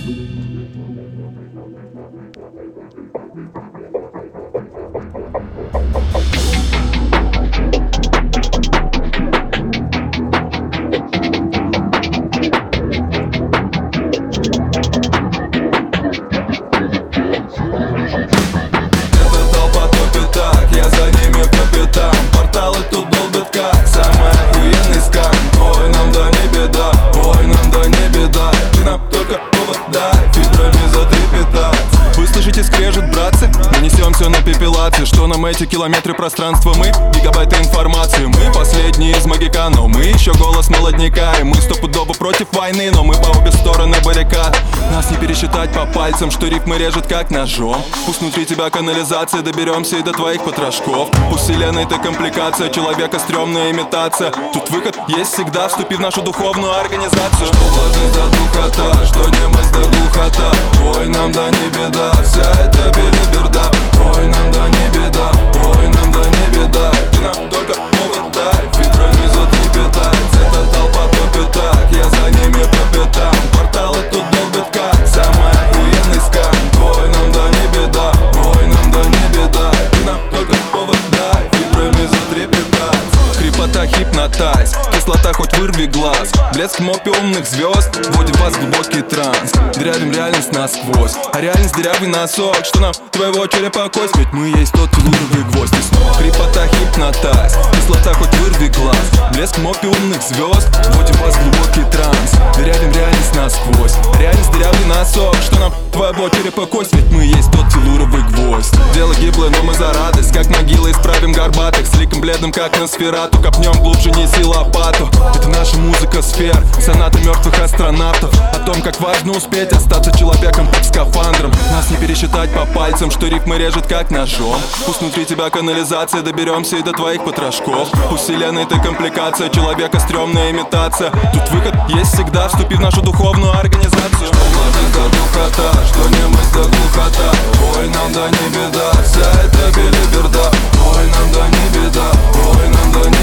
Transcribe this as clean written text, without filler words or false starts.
Скрежет, братцы, мы несем все на пепелации. Что нам эти километры пространства? Мы гигабайты информации. Мы последние из магикан, но мы еще голос молодняка. И мы стопудово против войны, но мы по обе стороны баррикад. Нас не пересчитать по пальцам, что рифмы режет как ножом. Пусть внутри тебя канализация, доберемся и до твоих потрошков. Пусть вселенная это компликация, человека стрёмная имитация. Тут выход есть всегда, вступи в нашу духовную организацию. Что влажность до духота, что немость до глухота. Ой, нам да не беда, вся это белиберда. Ой, нам да не беда, ой, нам да не беда. Ты нам только повод дай, фильтрами затрепетать. Эта толпа топит так, я за ними по пятам. Порталы тут долбят как самый охуенный скам. Ой, нам да не беда, ой, нам да не беда. Ты нам только повод дай, фильтрами затрепетать. Хрипота, хипнотайз, кислота хоть вырви глаз. Блеск мопи умных звезд, вводим вас в глубокий транс. Дырявим реальность насквозь, а реальность дырявый носок. Что нам твоего черепа кость, ведь мы есть тот целуровый гвоздь. И снова хрипота, хипнотайз, кислота хоть вырви глаз. Блеск мопи умных звезд, вводим вас в глубокий транс. Дырявим реальность насквозь, а реальность дырявый носок. Что нам твоего черепа кость, ведь мы есть тот целуровый гвоздь. Дело гиблое, но мы за радость, как могилы исправим горбатых. С ликом бледным, как на сферату, копнем глубже, неси лопату. Это наша музыка сфер, соната мертвых астронавтов. О том, как важно успеть остаться человеком под скафандром. Нас не пересчитать по пальцам, что рифмы режет как ножом. Пусть внутри тебя канализация, доберемся и до твоих потрошков. Пусть вселенная это компликация, человека стрёмная имитация. Тут выход есть всегда, вступи в нашу духовную организацию. Что влажность до духота, что немость до глухота. Ой, нам да не беда, вся это белиберда. Ой, нам да не беда, ой, нам да не